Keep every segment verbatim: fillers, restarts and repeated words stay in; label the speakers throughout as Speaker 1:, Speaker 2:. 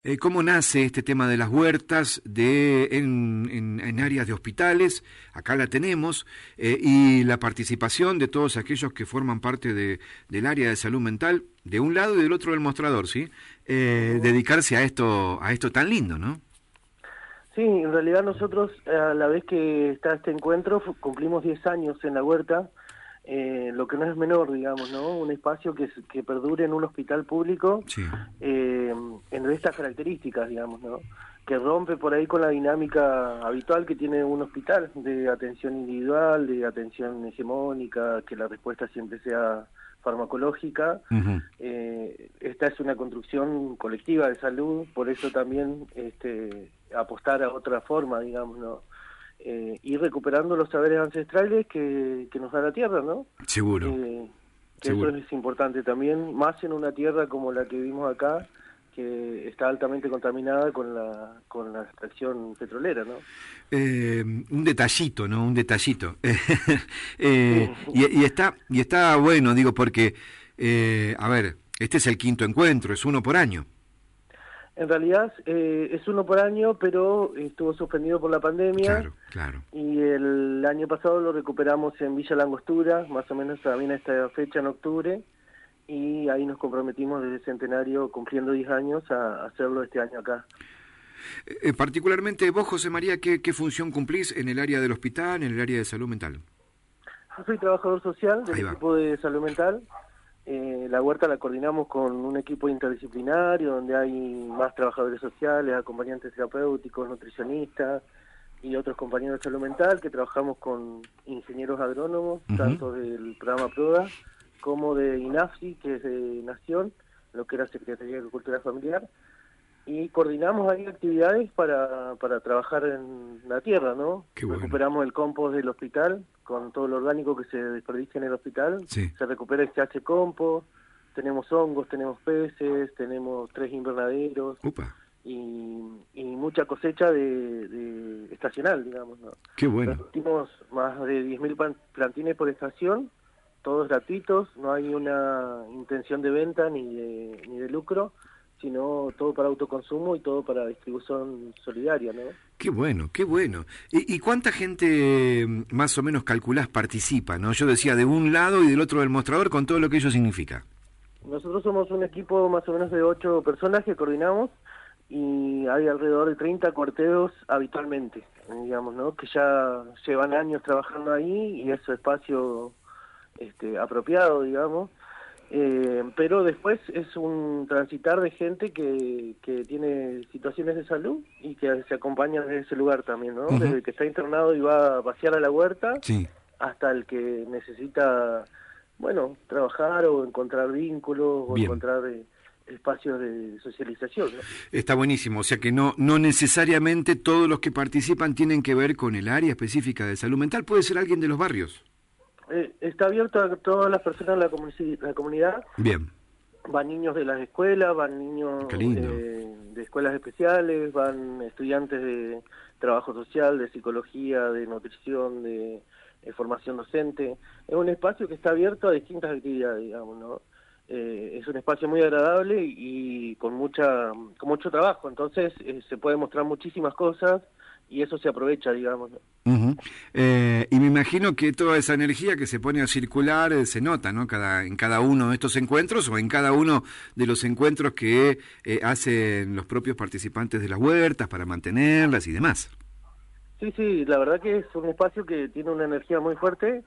Speaker 1: Eh, ¿Cómo nace este tema de las huertas de, en, en, en áreas de hospitales? Acá la tenemos, eh, y la participación de todos aquellos que forman parte de, del área de salud mental, de un lado y del otro del mostrador, ¿sí? Eh,
Speaker 2: Ujú.
Speaker 1: dedicarse a esto, a esto tan lindo, ¿no?
Speaker 2: Sí, en realidad nosotros a la vez que está este encuentro fu- cumplimos diez años en la huerta, eh, lo que no es menor, digamos, ¿no? Un espacio que, s- que perdure en un hospital público
Speaker 1: Sí.
Speaker 2: eh, en estas características, digamos, ¿no? Que rompe por ahí con la dinámica habitual que tiene un hospital de atención individual, de atención hegemónica, que la respuesta siempre sea farmacológica.
Speaker 1: Ujú.
Speaker 2: Eh, esta es una construcción colectiva de salud, por eso también este, apostar a otra forma, digamos, ¿no? Eh, ir recuperando los saberes ancestrales que, que nos da la tierra, ¿no?
Speaker 1: Seguro,
Speaker 2: Eh, que eso
Speaker 1: seguro.
Speaker 2: es importante también, más en una tierra como la que vivimos acá, que está altamente contaminada con la con la extracción petrolera, ¿no?
Speaker 1: Eh, un detallito, ¿no? Un detallito.
Speaker 2: Sí.
Speaker 1: Eh, y, y está, y está bueno, digo, porque, eh, a ver, este es el quinto encuentro, es uno por año.
Speaker 2: En realidad eh, es uno por año, pero estuvo suspendido por la pandemia.
Speaker 1: Claro, claro.
Speaker 2: Y el año pasado lo recuperamos en Villa Langostura, más o menos también a esta fecha en octubre, y ahí nos comprometimos desde Centenario, cumpliendo diez años, a hacerlo este año acá.
Speaker 1: Eh, particularmente vos, José María, ¿qué, ¿qué función cumplís en el área del hospital, en el área de salud mental?
Speaker 2: Yo soy trabajador social del
Speaker 1: Ahí va.
Speaker 2: equipo de salud mental. Eh, la huerta la coordinamos con un equipo interdisciplinario donde hay más trabajadores sociales, acompañantes terapéuticos, nutricionistas y otros compañeros de salud mental, que trabajamos con ingenieros agrónomos,
Speaker 1: Ujú.
Speaker 2: tanto del programa PRODA como de INAFSI, que es de Nación, lo que era Secretaría de Agricultura Familiar, y coordinamos ahí actividades para, para trabajar en la tierra, ¿no?
Speaker 1: Qué bueno.
Speaker 2: Recuperamos el compost del hospital, con todo lo orgánico que se desperdicia en el hospital,
Speaker 1: Sí.
Speaker 2: se recupera este H compost, tenemos hongos, tenemos peces, tenemos tres invernaderos,
Speaker 1: Upa.
Speaker 2: y, y mucha cosecha de, de estacional, digamos, ¿no?
Speaker 1: Qué bueno.
Speaker 2: Repartimos más de diez mil pan- plantines por estación, todos gratuitos, no hay una intención de venta ni de, ni de lucro, sino todo para autoconsumo y todo para distribución solidaria, ¿no?
Speaker 1: Qué bueno, qué bueno. ¿Y, y cuánta gente mm, más o menos calculás participa, no? Yo decía de un lado y del otro del mostrador con todo lo que ello significa.
Speaker 2: Nosotros somos un equipo más o menos de ocho personas que coordinamos y hay alrededor de treinta cuarteos habitualmente, digamos, ¿no? Que ya llevan años trabajando ahí y es su espacio este, apropiado, digamos. Eh, pero después es un transitar de gente que, que tiene situaciones de salud y que se acompaña desde ese lugar también, ¿no? Desde
Speaker 1: Ujú.
Speaker 2: el que está internado y va a pasear a la huerta
Speaker 1: Sí.
Speaker 2: hasta el que necesita, bueno, trabajar o encontrar vínculos o
Speaker 1: Bien.
Speaker 2: encontrar eh, espacios de socialización, ¿no?
Speaker 1: Está buenísimo. O sea que no, no necesariamente todos los que participan tienen que ver con el área específica de salud mental. Puede ser alguien de los barrios.
Speaker 2: Eh, está abierto a todas las personas de la, comunidad la comunidad.
Speaker 1: Bien.
Speaker 2: Van niños de las escuelas, van niños
Speaker 1: Qué lindo.
Speaker 2: eh, de escuelas especiales, van estudiantes de trabajo social, de psicología, de nutrición, de eh, formación docente. Es un espacio que está abierto a distintas actividades, digamos, ¿no? Eh, es un espacio muy agradable y con mucha con mucho trabajo, entonces eh, se puede mostrar muchísimas cosas y eso se aprovecha, digamos, ¿no?
Speaker 1: Ujú. Eh, y me imagino que toda esa energía que se pone a circular eh, se nota, ¿no? Cada, en cada uno de estos encuentros o en cada uno de los encuentros que eh, hacen los propios participantes de las huertas para mantenerlas y demás.
Speaker 2: Sí, sí, la verdad que es un espacio que tiene una energía muy fuerte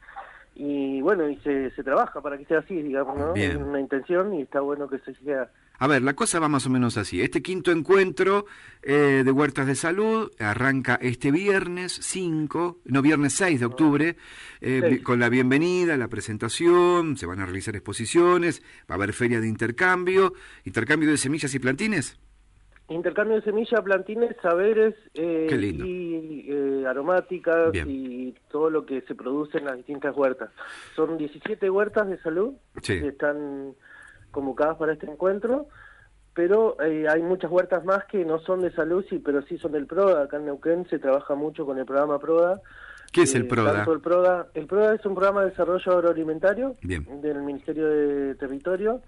Speaker 2: y bueno, y se, se trabaja para que sea así, digamos, ¿no? Hay
Speaker 1: Bien.
Speaker 2: una intención y está bueno que se sea.
Speaker 1: A ver, la cosa va más o menos así. Este quinto encuentro eh, de Huertas de Salud arranca este viernes cinco, no, viernes seis de
Speaker 2: Ujú.
Speaker 1: octubre, eh, vi-
Speaker 2: Seis.
Speaker 1: con la bienvenida, la presentación, se van a realizar exposiciones, va a haber feria de intercambio, intercambio de semillas y plantines.
Speaker 2: Intercambio de semillas, plantines, saberes
Speaker 1: Qué
Speaker 2: eh,
Speaker 1: lindo.
Speaker 2: y eh, aromáticas
Speaker 1: Bien.
Speaker 2: y todo lo que se produce en las distintas huertas. Son diecisiete huertas de salud
Speaker 1: Sí.
Speaker 2: que están convocadas para este encuentro, pero eh, hay muchas huertas más que no son de salud, sí, pero sí son del PRODA. Acá en Neuquén se trabaja mucho con el programa PRODA.
Speaker 1: ¿Qué es el
Speaker 2: Eh, tanto
Speaker 1: PRODA?
Speaker 2: el PRODA, el PRODA es un programa de desarrollo agroalimentario
Speaker 1: Bien.
Speaker 2: del Ministerio de Territorio,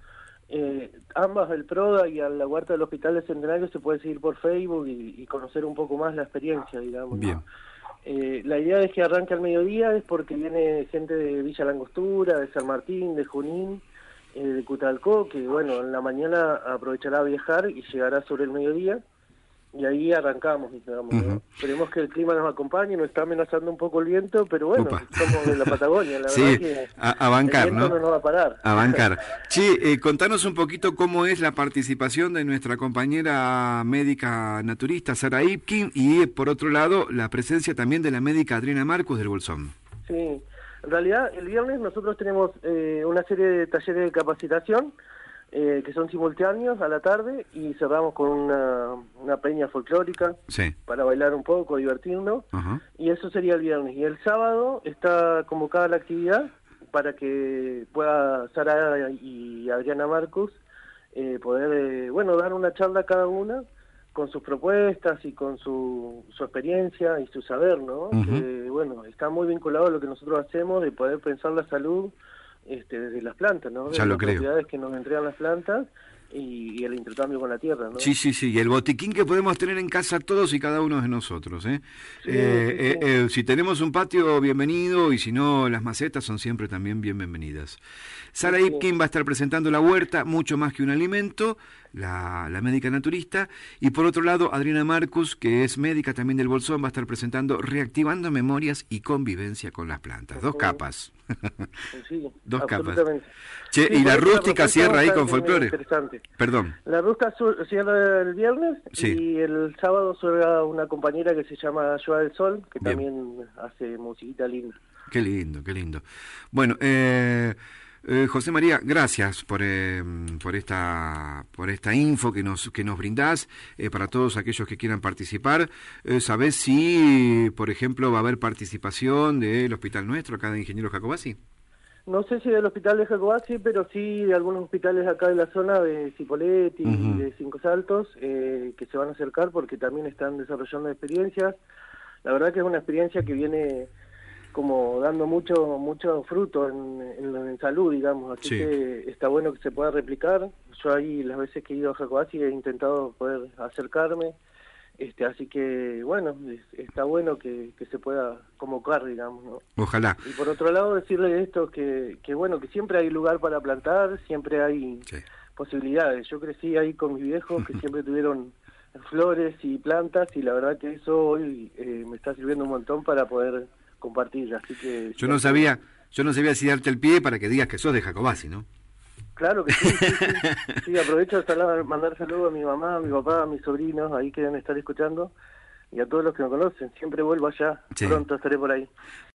Speaker 2: Eh, ambas, el PRODA y a la huerta del Hospital del Centenario, se puede seguir por Facebook y, y conocer un poco más la experiencia, digamos,
Speaker 1: Bien.
Speaker 2: ¿no? Eh, la idea es que arranque al mediodía, es porque viene gente de Villa Langostura, de San Martín, de Junín, eh, de Cutalcó, que bueno, en la mañana aprovechará a viajar y llegará sobre el mediodía, y ahí arrancamos, digamos, ¿no?
Speaker 1: Ujú.
Speaker 2: Esperemos que el clima nos acompañe, nos está amenazando un poco el viento, pero bueno,
Speaker 1: Upa.
Speaker 2: somos de la Patagonia, la
Speaker 1: Sí,
Speaker 2: verdad que
Speaker 1: a, a bancar,
Speaker 2: el viento
Speaker 1: ¿no?
Speaker 2: no nos va a parar.
Speaker 1: A bancar. Che, eh, contanos un poquito cómo es la participación de nuestra compañera médica naturista Sara Ipkin y, eh, por otro lado, la presencia también de la médica Adriana Marcus del Bolsón.
Speaker 2: Sí, en realidad el viernes nosotros tenemos eh, una serie de talleres de capacitación eh, que son simultáneos a la tarde y cerramos con una, una peña folclórica
Speaker 1: Sí.
Speaker 2: para bailar un poco, divertirnos,
Speaker 1: Ajá.
Speaker 2: y eso sería el viernes. Y el sábado está convocada la actividad para que pueda Sara y Adriana Marcus eh, poder, eh, bueno, dar una charla cada una con sus propuestas y con su, su experiencia y su saber, ¿no?
Speaker 1: Uh-huh.
Speaker 2: Que, bueno, está muy vinculado a lo que nosotros hacemos de poder pensar la salud este, desde las plantas, ¿no?
Speaker 1: Ya
Speaker 2: De
Speaker 1: lo
Speaker 2: las
Speaker 1: creo.
Speaker 2: propiedades que nos entregan las plantas y, y el intercambio con la tierra, ¿no?
Speaker 1: Sí, sí, sí, y el botiquín que podemos tener en casa todos y cada uno de nosotros, ¿eh?
Speaker 2: Sí,
Speaker 1: eh,
Speaker 2: sí, sí.
Speaker 1: eh, eh, si tenemos un patio, bienvenido, y si no, las macetas son siempre también bien bienvenidas. Sara
Speaker 2: Sí, sí.
Speaker 1: Ipkin va a estar presentando la huerta, mucho más que un alimento, la, la médica naturista, y por otro lado, Adriana Marcus, que es médica también del Bolsón, va a estar presentando Reactivando Memorias y Convivencia con las Plantas. Dos
Speaker 2: Ujú.
Speaker 1: capas.
Speaker 2: Sí,
Speaker 1: Dos capas.
Speaker 2: absolutamente.
Speaker 1: Che,
Speaker 2: Sí,
Speaker 1: y
Speaker 2: por
Speaker 1: la
Speaker 2: eso
Speaker 1: rústica
Speaker 2: propuesta
Speaker 1: cierra ahí
Speaker 2: va a
Speaker 1: con
Speaker 2: estar, eh,
Speaker 1: folclore.
Speaker 2: Interesante.
Speaker 1: Perdón.
Speaker 2: La rústica su- cierra el viernes
Speaker 1: Sí.
Speaker 2: y el sábado suena una compañera que se llama Joa del Sol, que
Speaker 1: Bien.
Speaker 2: también hace musiquita linda.
Speaker 1: Qué lindo, qué lindo. Bueno, eh, eh, José María, gracias por eh, por esta por esta info que nos que nos brindás eh, para todos aquellos que quieran participar. Eh, ¿Sabés si, por ejemplo, va a haber participación del Hospital Nuestro, acá de Ingeniero Jacobasi?
Speaker 2: No sé si del hospital de Jacobasi, pero sí de algunos hospitales acá de la zona de Cipolletti y
Speaker 1: Ujú.
Speaker 2: de Cinco Saltos, eh, que se van a acercar porque también están desarrollando experiencias. La verdad que es una experiencia que viene como dando mucho mucho fruto en, en, en salud, digamos, así
Speaker 1: Sí.
Speaker 2: que está bueno que se pueda replicar. Yo ahí las veces que he ido a Jacobasi he intentado poder acercarme, este así que bueno, es- está bueno que, que se pueda convocar, digamos, ¿no?
Speaker 1: Ojalá.
Speaker 2: Y por otro lado decirle esto, que, que bueno, que siempre hay lugar para plantar, siempre hay
Speaker 1: Sí.
Speaker 2: posibilidades. Yo crecí ahí con mis viejos que siempre tuvieron flores y plantas y la verdad que eso hoy eh, me está sirviendo un montón para poder compartir, así que...
Speaker 1: Yo no sabía, yo no sabía si darte el pie para que digas que sos de Jacobasi, ¿no?
Speaker 2: Claro que sí, sí, sí. Sí, aprovecho de salar- mandar saludos a mi mamá, a mi papá, a mis sobrinos, ahí que deben estar escuchando, y a todos los que me conocen. Siempre vuelvo allá,
Speaker 1: Sí.
Speaker 2: pronto estaré por ahí.